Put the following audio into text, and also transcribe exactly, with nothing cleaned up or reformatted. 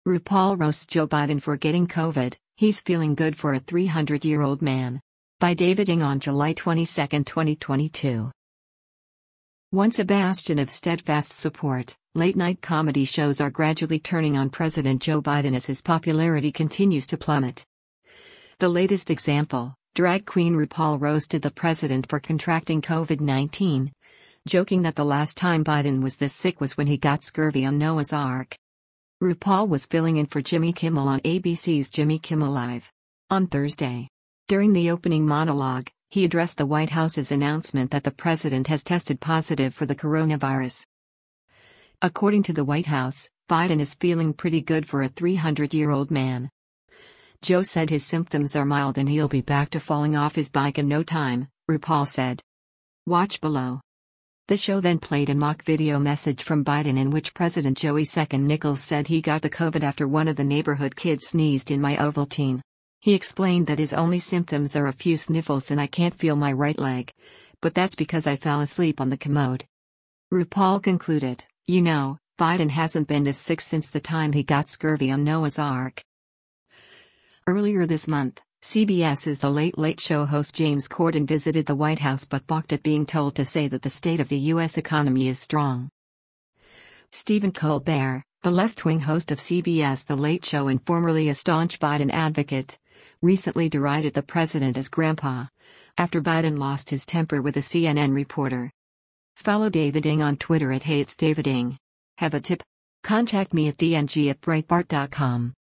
RuPaul roasts Joe Biden for getting COVID, he's feeling good for a three hundred year old man. By David Ng on July twenty-second, twenty twenty-two. Once a bastion of steadfast support, late-night comedy shows are gradually turning on President Joe Biden as his popularity continues to plummet. The latest example, drag queen RuPaul roasted the president for contracting COVID nineteen, joking that the last time Biden was this sick was when he got scurvy on Noah's Ark. RuPaul was filling in for Jimmy Kimmel on A B C's Jimmy Kimmel Live on Thursday. During the opening monologue, he addressed the White House's announcement that the president has tested positive for the coronavirus. According to the White House, Biden is feeling pretty good for a three hundred year old man. Joe said his symptoms are mild and he'll be back to falling off his bike in no time, RuPaul said. Watch below. The show then played a mock video message from Biden in which President Joey Second Nichols said he got the COVID after one of the neighborhood kids sneezed in my Ovaltine. He explained that his only symptoms are a few sniffles and I can't feel my right leg. But that's because I fell asleep on the commode. RuPaul concluded, you know, Biden hasn't been this sick since the time he got scurvy on Noah's Ark. Earlier this month, CBS's The Late Late Show host James Corden visited the White House but balked at being told to say that the state of the U S economy is strong. Stephen Colbert, the left-wing host of C B S The Late Show and formerly a staunch Biden advocate, recently derided the president as grandpa, after Biden lost his temper with a C N N reporter. Follow David Ng on Twitter at Hey It's David Ng. Have a tip? Contact me at d n g at breitbart dot com.